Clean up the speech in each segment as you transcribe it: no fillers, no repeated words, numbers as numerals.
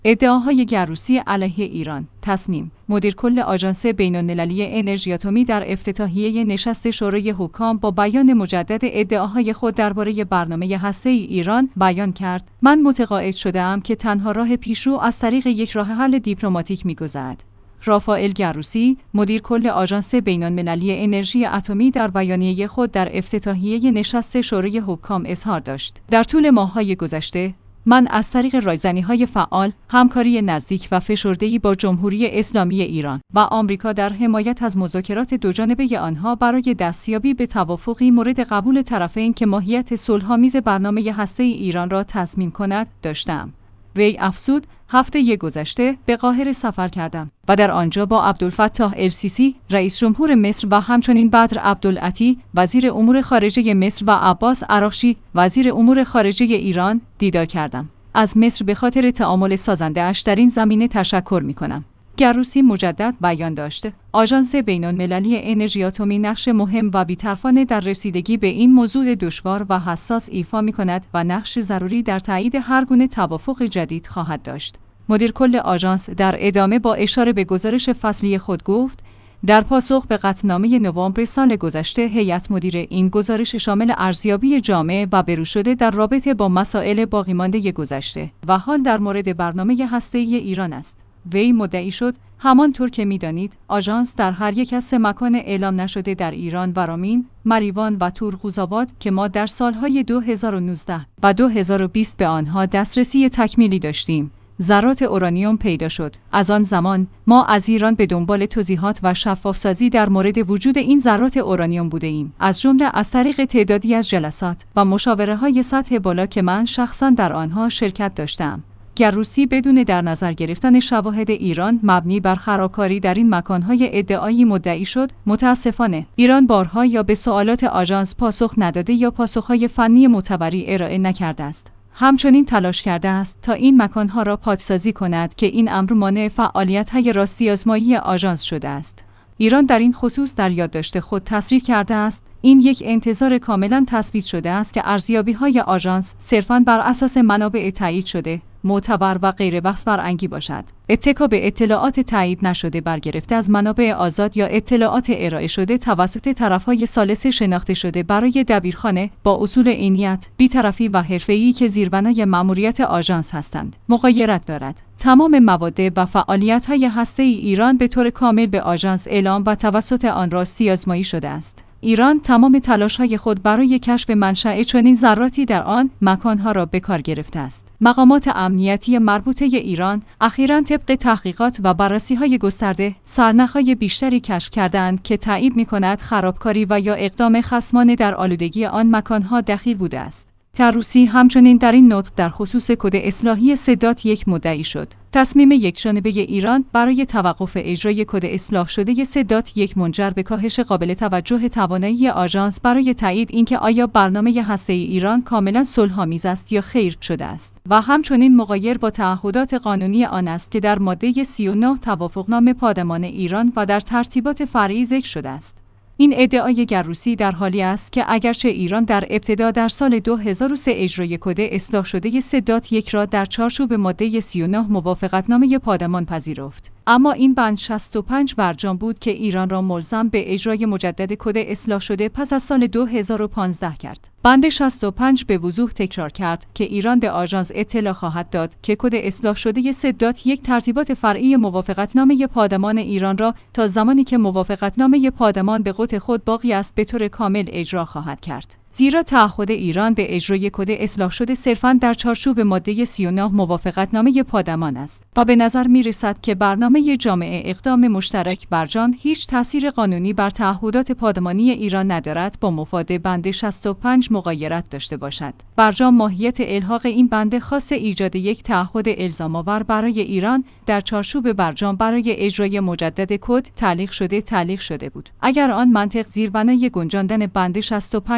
ادعاهای گروسی علیه ایران. تصمیم مدیر کل آژانس بین‌المللی انرژی اتمی در افتتاحیه نشست شورای حکام با بیان مجدد ادعاهای خود درباره برنامه هسته‌ای ایران بیان کرد: من متقاعد شده‌ام که تنها راه پیشرو از طریق یک راه حل دیپلماتیک می‌گذرد. رافائل گروسی، مدیر کل آژانس بین‌المللی انرژی اتمی، در بیانیه خود در افتتاحیه نشست شورای حکام اظهار داشت: در طول ماه‌های گذشته من از طریق رایزنی‌های فعال، همکاری نزدیک و فشرده‌ای با جمهوری اسلامی ایران و آمریکا در حمایت از مذاکرات دوجانبه آنها برای دستیابی به توافقی مورد قبول طرفین که ماهیت صلح‌آمیز برنامه هسته‌ای ایران را تضمین کند داشتم. وی افزود: هفته گذشته به قاهره سفر کردم و در آنجا با عبدالفتاح السیسی رئیس جمهور مصر و همچنین بدر عبدالعطی وزیر امور خارجه مصر و عباس عراقچی وزیر امور خارجه ایران دیدار کردم. از مصر به خاطر تعامل سازنده‌اش در این زمینه تشکر می‌کنم. گروسی مجدد بیان داشت: آژانس بین‌المللی انرژی اتمی نقش مهم و بی‌طرفانه در رسیدگی به این موضوع دشوار و حساس ایفا می‌کند و نقش ضروری در تایید هر گونه توافق جدید خواهد داشت. مدیر کل آژانس در ادامه با اشاره به گزارش فصلی خود گفت: در پاسخ به قطعنامه نوامبر سال گذشته، هیئت مدیره این گزارش شامل ارزیابی جامع و بروشده در رابطه با مسائل باقیمانده گذشته و حال در مورد برنامه هسته‌ای ایران است. وی مدعی شد: همانطور که می‌دانید، آژانس در هر یک از 3 مکان اعلام نشده در ایران و رامین، مریوان و تورخوزآباد که ما در سالهای 2019 و 2020 به آنها دسترسی تکمیلی داشتیم، ذرات اورانیوم پیدا شد. از آن زمان ما از ایران به دنبال توضیحات و شفاف‌سازی در مورد وجود این ذرات اورانیوم بوده‌ایم، از جمله از طریق تعدادی از جلسات و مشاوره‌های سطح بالا که من شخصاً در آنها شرکت داشتم. گروسی بدون در نظر گرفتن شواهد ایران مبنی بر خرابکاری در این مکان‌های ادعایی مدعی شد: متأسفانه ایران بارها یا به سوالات آژانس پاسخ نداده یا پاسخ‌های فنی معتبری ارائه نکرده است. همچنین تلاش کرده است تا این مکان‌ها را پاکسازی کند که این امر مانع فعالیت‌های راستی‌آزمایی آژانس شده است. ایران در این خصوص در یادداشت خود تصریح کرده است: این یک انتظار کاملاً تثبیت شده است که ارزیابی‌های آژانس صرفاً بر اساس منابع تایید شده، معتبر و غیر بحث برانگیز باشد. اتکا به اطلاعات تایید نشده برگرفته از منابع آزاد یا اطلاعات ارائه شده توسط طرف‌های ثالث شناخته شده برای دبیرخانه با اصول عینیت، بی‌طرفی و حرفه‌ای که زیربنای مأموریت آژانس هستند، مغایرت دارد. تمام مواد و فعالیت‌های هسته‌ای ایران به طور کامل به آژانس اعلام و توسط آن راستی‌آزمایی شده است. ایران تمام تلاش‌های خود برای کشف منشأ چنین ذراتی در آن مکان‌ها را به کار گرفته است. مقامات امنیتی مربوطه ایران اخیراً طبق تحقیقات و بررسی‌های گسترده سرنخ‌های بیشتری کشف کرده‌اند که تایید می‌کند خرابکاری و یا اقدام خصمانه در آلودگی آن مکان‌ها دخیل بوده است. گروسی همچنین در این نطق در خصوص کد اصلاحی 3.1 مدعی شد: تصمیم یکجانبه ایران برای توقف اجرای کد اصلاح شده 3.1 منجر به کاهش قابل توجه توانایی آژانس برای تایید اینکه آیا برنامه هسته‌ای ایران کاملا صلح‌آمیز است یا خیر شده است و همچنین مغایر با تعهدات قانونی آن است که در ماده 39 توافقنامه پادمان ایران و در ترتیبات فرعی ذکر شده است. این ادعای گروسی در حالی است که اگرچه ایران در ابتدا در سال 2003 اجرای کد اصلاح شده 3.1 را در چارچوب ماده 39 موافقتنامه پادمان پذیرفت، اما این بند 65 برجام بود که ایران را ملزم به اجرای مجدد کد اصلاح شده پس از سال 2015 کرد. بند 65 به وضوح تکرار کرد که ایران به آژانس اطلاع خواهد داد که کد اصلاح شده 3.1 ترتیبات فرعی موافقتنامه پادمان ایران را تا زمانی که موافقتنامه پادمان به قوت خود باقی است به طور کامل اجرا خواهد کرد. زیرا تعهد ایران به اجرای کد اصلاح شده صرفاً در چارچوب ماده 39 موافقتنامه پادمان است و به نظر می‌رسد که برنامه جامع اقدام مشترک برجام هیچ تأثیر قانونی بر تعهدات پادمانی ایران ندارد با مفاد بند 65 مغایرت داشته باشد. برجام ماهیت الحاق این بند خاص ایجاد یک تعهد الزام‌آور برای ایران در چارچوب برجام برای اجرای مجدد کد تعلیق شده بود. اگر آن منطق زیربنای گنجاندن بند 65 نبود،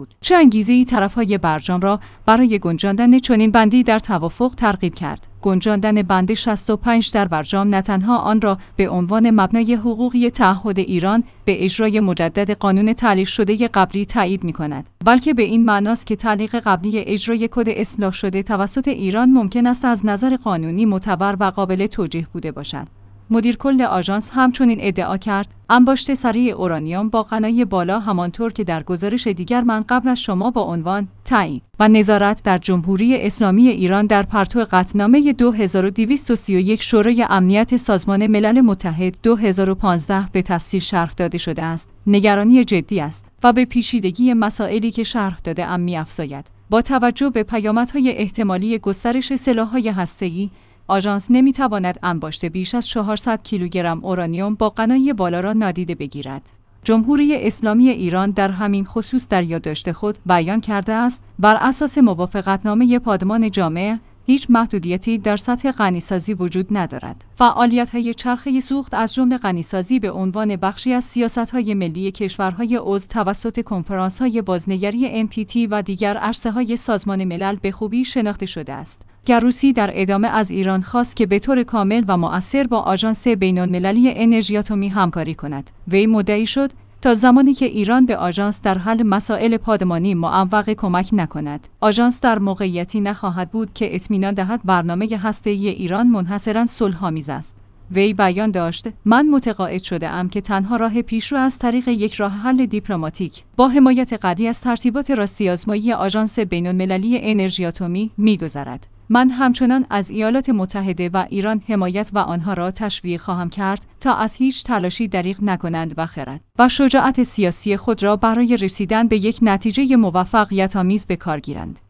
بود. چه انگیزه‌ای طرف‌های برجام را برای گنجاندن چنین بندی در توافق ترغیب کرد؟ گنجاندن بند 65 در برجام نه تنها آن را به عنوان مبنای حقوقی تعهد ایران به اجرای مجدد قانون تعلیق شده قبلی تایید می‌کند، بلکه به این معناست که تعلیق قبلی اجرای کد اصلاح شده توسط ایران ممکن است از نظر قانونی معتبر و قابل توجیه بوده باشد. مدیر کل آژانس همچنین ادعا کرد انباشت سریع اورانیوم با غنای بالا همانطور که در گزارش دیگر من قبل از شما با عنوان تایید و نظارت در جمهوری اسلامی ایران در پرتو قطعنامه 2231 شورای امنیت سازمان ملل متحد 2015 به تفصیل شرح داده شده است، نگرانی جدی است و به پیچیدگی مسائلی که شرح داده ام می‌افزاید. با توجه به پیامدهای احتمالی گسترش سلاح‌های هسته‌ای، آژانس نمی‌تواند انباشت بیش از 400 کیلوگرم اورانیوم با غنای بالا را نادیده بگیرد. جمهوری اسلامی ایران در همین خصوص در یادداشت خود بیان کرده است بر اساس موافقتنامه پادمان جامع هیچ محدودیتی در سطح غنیسازی وجود ندارد. فعالیت‌های چرخه سوخت از جمله غنیسازی به عنوان بخشی از سیاست‌های ملی کشورهای عضو توسط کنفرانس‌های بازنگری NPT و دیگر عرصه‌های سازمان ملل به خوبی شناخته شده است. گروسی در ادامه از ایران خواست که به طور کامل و مؤثر با آژانس بین‌المللی انرژی اتمی همکاری کند. وی مدعی شد تا زمانی که ایران به آژانس در حل مسائل پادمانی معوق کمک نکند، آژانس در موقعیتی نخواهد بود که اطمینان دهد برنامه هسته‌ای ایران منحصراً صلح‌آمیز است. وی بیان داشت: من متقاعد شده‌ام که تنها راه پیشرو از طریق یک راه حل دیپلماتیک با حمایت قوی از ترتیبات راستی‌آزمایی آژانس بین‌المللی انرژی اتمی می‌گذرد. من همچنان از ایالات متحده و ایران حمایت و آنها را تشویق خواهم کرد تا از هیچ تلاشی دریغ نکنند و خرد و شجاعت سیاسی خود را برای رسیدن به یک نتیجه موفقیت‌آمیز به کار گیرند.